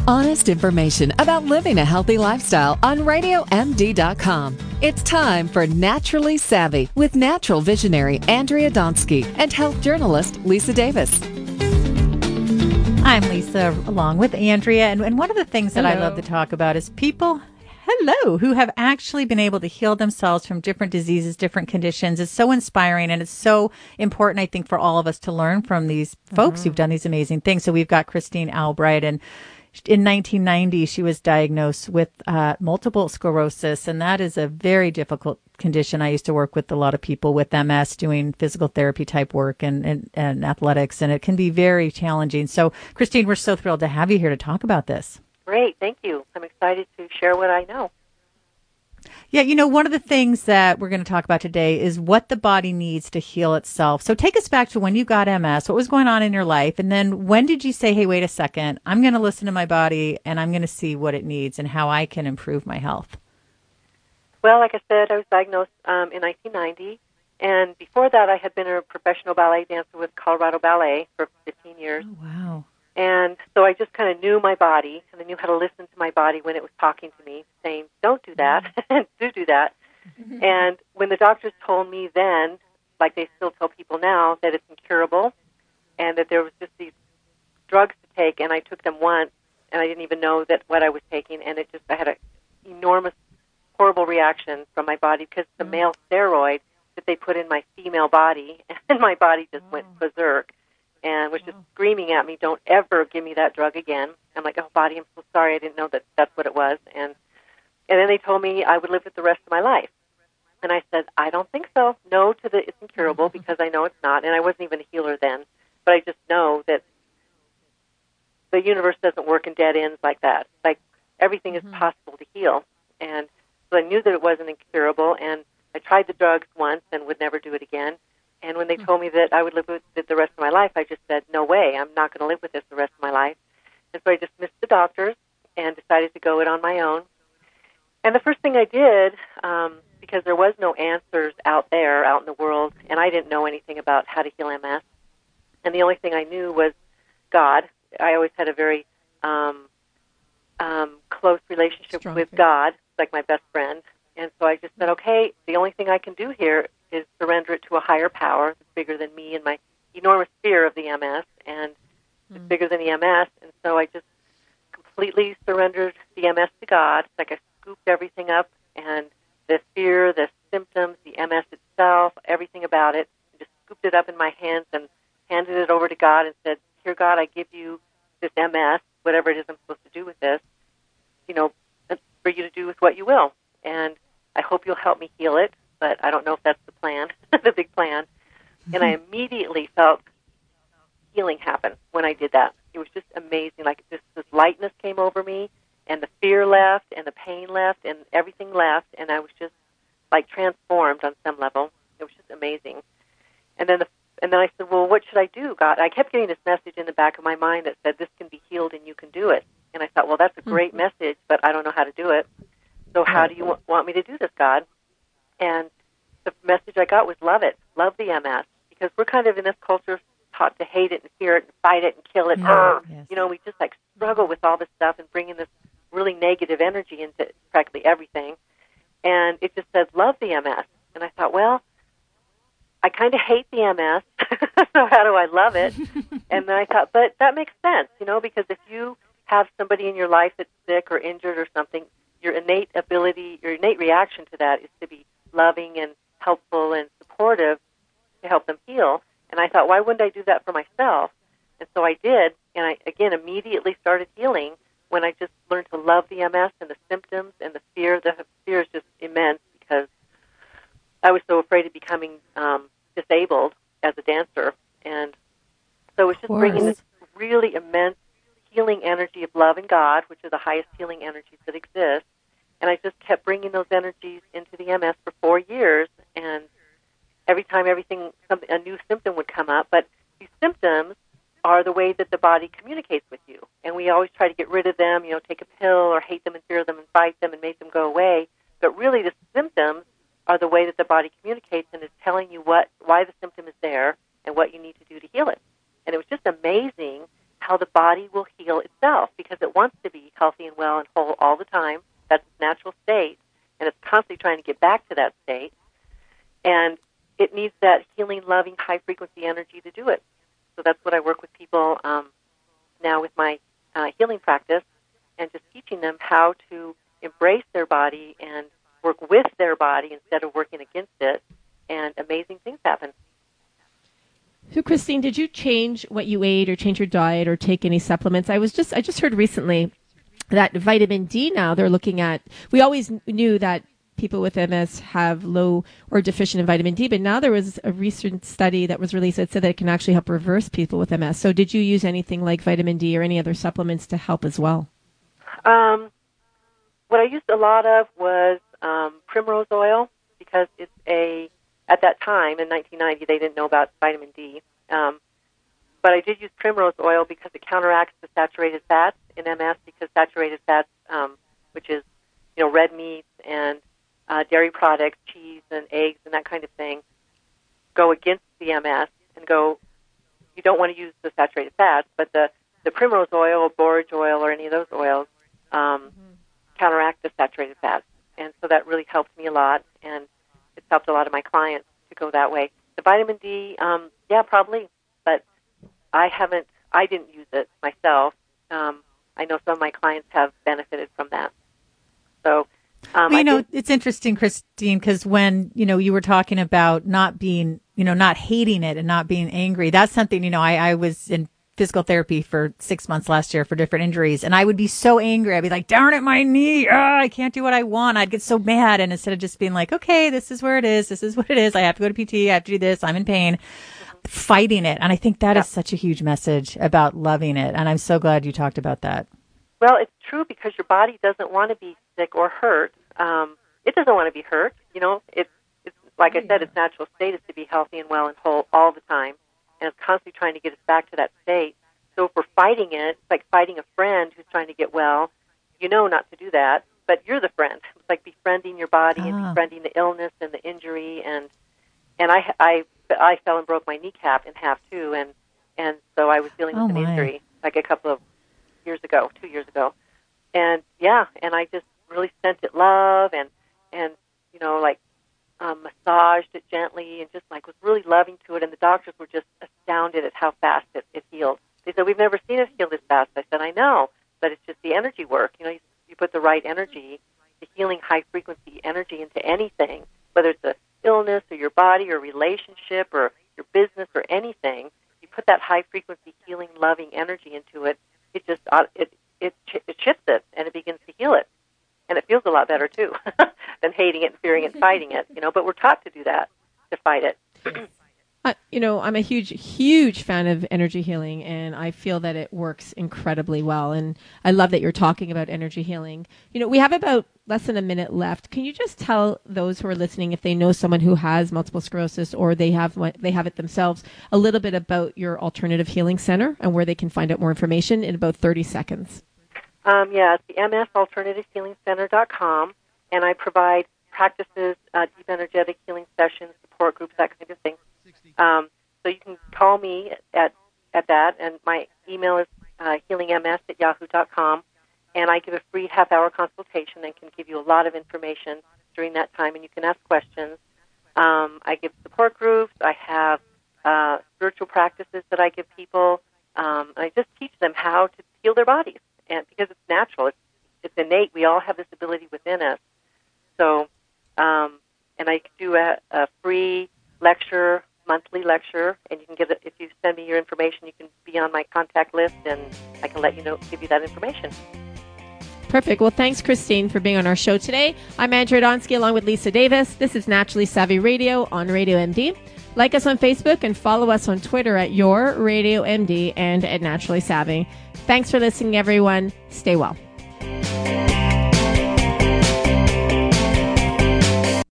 Honest information about living a healthy lifestyle on RadioMD.com. It's time for Naturally Savvy with natural visionary Andrea Donsky and health journalist Lisa Davis. I'm Lisa, along with Andrea, and one of the things that I love to talk about is people who have actually been able to heal themselves from different diseases, different conditions. It's so inspiring, and it's so important, I think, for all of us to learn from these folks who've done these amazing things. So we've got Christine Albright, and in 1990, she was diagnosed with multiple sclerosis, and that is a very difficult condition. I used to work with a lot of people with MS doing physical therapy type work and athletics, and it can be very challenging. So, Christine, we're so thrilled to have you here to talk about this. Great, thank you. I'm excited to share what I know. Yeah, you know, one of the things that we're going to talk about today is what the body needs to heal itself. So take us back to when you got MS, what was going on in your life, and then when did you say, hey, wait a second, I'm going to listen to my body and I'm going to see what it needs and how I can improve my health? Well, like I said, I was diagnosed in 1990, and before that I had been a professional ballet dancer with Colorado Ballet for 15 years. Oh, wow. And so I just kind of knew my body, and I knew how to listen to my body when it was talking to me, saying, don't do that, do that. And when the doctors told me then, like they still tell people now, that it's incurable and that there was just these drugs to take, and I took them once, and I didn't even know that what I was taking, and I had an enormous, horrible reaction from my body because the male steroid that they put in my female body, and my body just went berserk. And was just screaming at me, don't ever give me that drug again. I'm like, oh, body, I'm so sorry. I didn't know that that's what it was. And then they told me I would live it the rest of my life. And I said, I don't think so. No to the it's incurable because I know it's not. And I wasn't even a healer then. But I just know that the universe doesn't work in dead ends like that. Like everything is possible to heal. And so I knew that it wasn't incurable. And I tried the drugs once and would never do it again. And when they told me that I would live with it the rest of my life, I just said, no way, I'm not going to live with this the rest of my life. And so I dismissed the doctors and decided to go it on my own. And the first thing I did, because there was no answers out there, out in the world, and I didn't know anything about how to heal MS, and the only thing I knew was God. I always had a very close relationship with God, like my best friend. And so I just said, okay, the only thing I can do here is surrender it to a higher power that's bigger than me and my enormous fear of the MS, and it's bigger than the MS. And so I just completely surrendered the MS to God. It's like I scooped everything up, and the fear, the symptoms, the MS itself, everything about it, and just scooped it up in my hands and handed it over to God and said, here, God, I give you this MS, whatever it is I'm supposed to do with this, for you to do with what you will. And I hope you'll help me heal it, but I don't know if that's the plan, the big plan. And I immediately felt healing happen when I did that. It was just amazing. Like this lightness came over me, and the fear left, and the pain left, and everything left, and I was just like transformed on some level. It was just amazing. And then I said, well, what should I do, God? I kept getting this message in the back of my mind that said, this can be healed and you can do it. And I thought, well, that's a great message, but I don't know how to do it. So how do you want me to do this, God? And the message I got was love it, love the MS, because we're kind of in this culture taught to hate it and fear it and fight it and kill it. Yes. We just like struggle with all this stuff and bringing this really negative energy into practically everything. And it just says love the MS. And I thought, well, I kind of hate the MS, so how do I love it? And then I thought, but that makes sense, because if you have somebody in your life that's sick or injured or something, your innate reaction to that is to be loving and helpful and supportive to help them heal. And I thought, why wouldn't I do that for myself? And so I did, and I, again, immediately started healing when I just learned to love the MS and the symptoms and the fear. The fear is just immense because I was so afraid of becoming disabled as a dancer. And so it's just bringing this really immense healing energy of love and God, which are the highest healing energies that exist. And I just kept bringing those energies into the MS for 4 years. And every time a new symptom would come up. But these symptoms are the way that the body communicates with you. And we always try to get rid of them, take a pill or hate them and fear them and fight them and make them go away. But really the symptoms are the way that the body communicates and is telling you why the symptom is there and what you need to do to heal it. And it was just amazing how the body will heal itself because it wants to be well and whole all the time. That's its natural state, and it's constantly trying to get back to that state. And it needs that healing, loving, high-frequency energy to do it. So that's what I work with people now with my healing practice, and just teaching them how to embrace their body and work with their body instead of working against it, and amazing things happen. So, Christine, did you change what you ate or change your diet or take any supplements? I just heard recently that vitamin D now they're looking at, we always knew that people with MS have low or deficient in vitamin D, but now there was a recent study that was released that said that it can actually help reverse people with MS. So did you use anything like vitamin D or any other supplements to help as well? What I used a lot of was primrose oil, because it's at that time in 1990 they didn't know about vitamin D. But I did use primrose oil because it counteracts the saturated fats in MS, because saturated fats, which is, red meats and dairy products, cheese and eggs and that kind of thing, go against the MS and you don't want to use the saturated fats, but the primrose oil, borage oil, or any of those oils counteract the saturated fats. And so that really helped me a lot, and it's helped a lot of my clients to go that way. The vitamin D, yeah, probably, but I didn't use it myself. I know some of my clients have benefited from that. So, it's interesting, Christine, because when, you were talking about not being, not hating it and not being angry, that's something, I was in physical therapy for 6 months last year for different injuries, and I would be so angry. I'd be like, darn it, my knee, I can't do what I want. I'd get so mad, and instead of just being like, okay, this is where it is, this is what it is, I have to go to PT, I have to do this, I'm in pain, fighting it. And I think that is such a huge message about loving it, and I'm so glad you talked about that. Well, it's true, because your body doesn't want to be sick or hurt. It doesn't want to be hurt. It's like I said, its natural state is to be healthy and well and whole all the time, and it's constantly trying to get us back to that state. So if we're fighting it, it's like fighting a friend who's trying to get well. You know not to do that, but you're the friend. It's like befriending your body and befriending the illness and the injury. And I fell and broke my kneecap in half too, and so I was dealing with an injury like a couple of 2 years ago. And and I just really sent it love and massaged it gently and just was really loving to it. And the doctors were just astounded at how fast it healed. They said, we've never seen it heal this fast. I said, I know, but it's just the energy work. You put the right energy, the healing high-frequency energy into anything, whether it's an illness or your body or relationship or your business or anything. You put that high-frequency healing, loving energy into it, it just it shifts it, and it begins to heal it. And it feels a lot better, too, than hating it and fearing it and fighting it. But we're taught to do that, to fight it. I'm a huge fan of energy healing, and I feel that it works incredibly well. And I love that you're talking about energy healing. We have about less than a minute left. Can you just tell those who are listening, if they know someone who has multiple sclerosis or they have it themselves, a little bit about your alternative healing center and where they can find out more information in about 30 seconds? It's the msalternativehealingcenter.com, and I provide practices, deep energetic healing sessions, support groups, that kind of thing. So you can call me at that, and my email is healingms@yahoo.com, and I give a free half-hour consultation and can give you a lot of information during that time, and you can ask questions. I give support groups. I have spiritual practices that I give people. I just teach them how to heal their bodies, and because it's natural, it's innate. We all have this ability within us. So, and I do a free lecture, monthly lecture, and you can get it if you send me your information. You can be on my contact list, and I can let you know, give you that information. Perfect. Well, thanks, Christine, for being on our show today. I'm Andrea Donsky, along with Lisa Davis. This is Naturally Savvy Radio on Radio MD. Like us on Facebook and follow us on Twitter at Your Radio MD and at Naturally Savvy. Thanks for listening, everyone. Stay well.